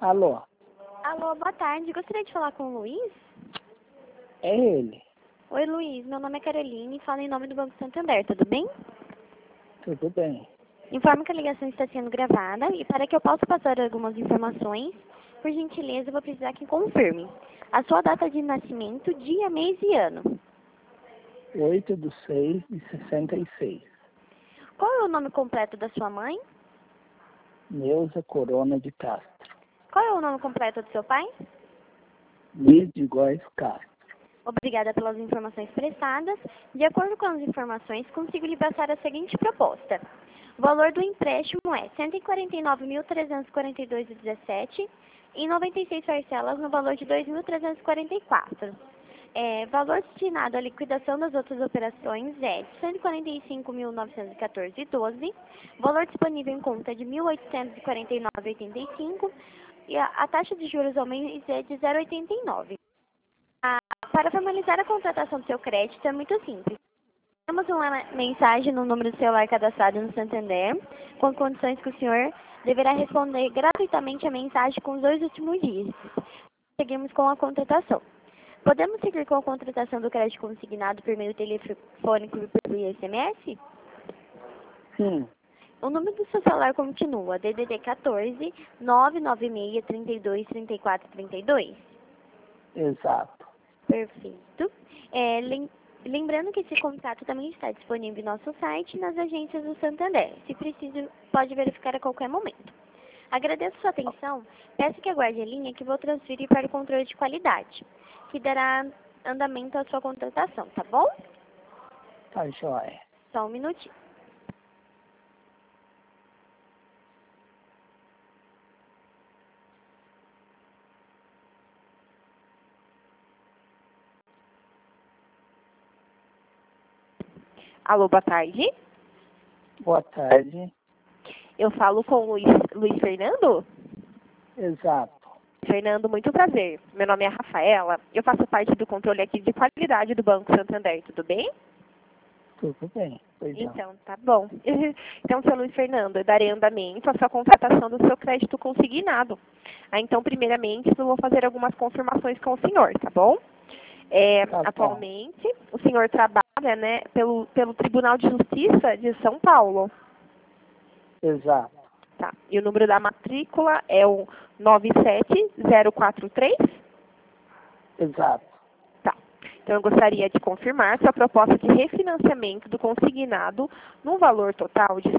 Alô, Alô, boa tarde. Gostaria de falar com o Luiz? é ele. Oi, Luiz. Meu nome é Caroline e falo em nome do Banco Santander, tudo bem? Tudo bem? Informo que a ligação está sendo gravada e para que eu possa passar algumas informações, por gentileza, eu vou precisar que confirme a sua data de nascimento, dia, mês e ano. 8/6/66. Qual é o nome completo da sua mãe? Neuza Corona de Castro. Qual é o nome completo do seu pai? Luiz de Góes Castro. Obrigada pelas informações prestadas. De acordo com as informações, consigo lhe passar a seguinte proposta. O valor do empréstimo é R$ 149.342,17 em 96 parcelas no valor de R$ 2.344. Valor destinado à liquidação das outras operações é de R$ 145.914,12. Valor disponível em conta de R$ 1.849,85 e a taxa de juros ao mês é de 0,89. Para formalizar a contratação do seu crédito é muito simples. Temos uma mensagem no número do celular cadastrado no Santander, com condições que o senhor deverá responder gratuitamente a mensagem com os 2 últimos dígitos. Seguimos com a contratação. Podemos seguir com a contratação do crédito consignado por meio telefônico e por SMS? Sim, O número do seu celular continua DDD 14 996 32 34 32. exato. Perfeito. Lembrando que esse contato também está disponível em nosso site e nas agências do Santander. Se preciso, pode verificar a qualquer momento. Agradeço sua atenção. Peço que aguarde a linha que vou transferir para o controle de qualidade, que dará andamento à sua contratação, tá bom? Tá joia. Só um minutinho. Alô, boa tarde. Boa tarde. Eu falo com o Luiz Fernando? Exato. Fernando, muito prazer. Meu nome é Rafaela. Eu faço parte do controle aqui de qualidade do Banco Santander, tudo bem? Tudo bem. Pois não. Então, tá bom. Então, seu Luiz Fernando, eu darei andamento à sua contratação do seu crédito consignado. Então, primeiramente, eu vou fazer algumas confirmações com o senhor, tá bom? Tá bom. Atualmente, o senhor trabalha, né, pelo Tribunal de Justiça de São Paulo. Exato. Tá. E o número da matrícula é o 97043? Exato. Tá. Então, eu gostaria de confirmar sua proposta de refinanciamento do consignado num valor total de R$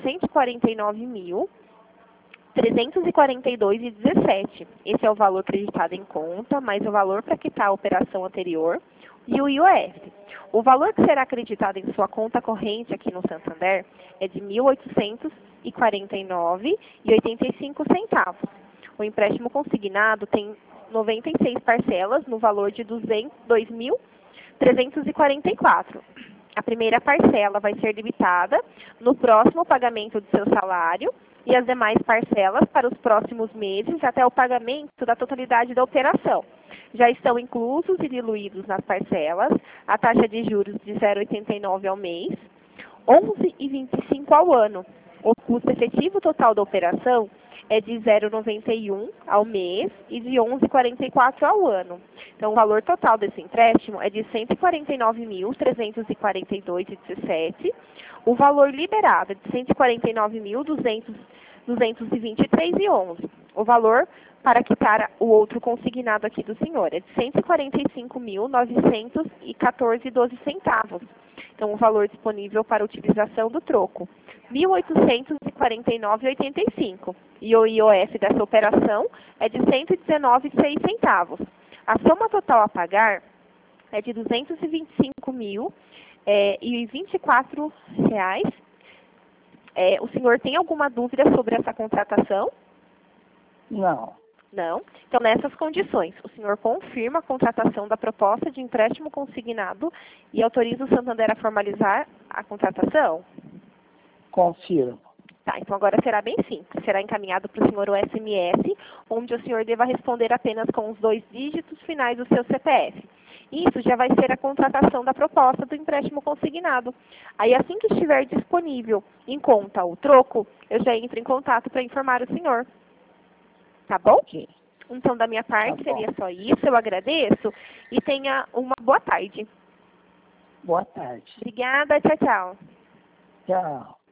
149.342,17. Esse é o valor acreditado em conta, mais o valor para quitar a operação anterior e o IOF. O valor que será acreditado em sua conta corrente aqui no Santander é de R$ 1.849,85. O empréstimo consignado tem 96 parcelas no valor de R$ 2.344. A primeira parcela vai ser debitada no próximo pagamento do seu salário e as demais parcelas para os próximos meses até o pagamento da totalidade da operação. Já estão inclusos e diluídos nas parcelas a taxa de juros de 0,89 ao mês, 11,25 ao ano. O custo efetivo total da operação é de 0,91 ao mês e de 11,44 ao ano. Então, o valor total desse empréstimo é de R$ 149.342,17. O valor liberado é de R$ 149.223,11. O valor para quitar o outro consignado aqui do senhor é de R$ 145.914,12. Então, o valor disponível para utilização do troco, R$ 1.849,85. E o IOF dessa operação é de R$ 119,06. A soma total a pagar é de R$ 225.024. O senhor tem alguma dúvida sobre essa contratação? Não. Não? Então, nessas condições, o senhor confirma a contratação da proposta de empréstimo consignado e autoriza o Santander a formalizar a contratação? Confirmo. Tá, então agora será bem simples. Será encaminhado para o senhor o SMS, onde o senhor deva responder apenas com os 2 dígitos finais do seu CPF. Isso já vai ser a contratação da proposta do empréstimo consignado. Aí, assim que estiver disponível em conta o troco, eu já entro em contato para informar o senhor. Tá bom? Ok. Então, da minha parte, Tá bom. seria só isso. Eu agradeço e tenha uma boa tarde. Boa tarde. Obrigada, tchau, tchau. Tchau.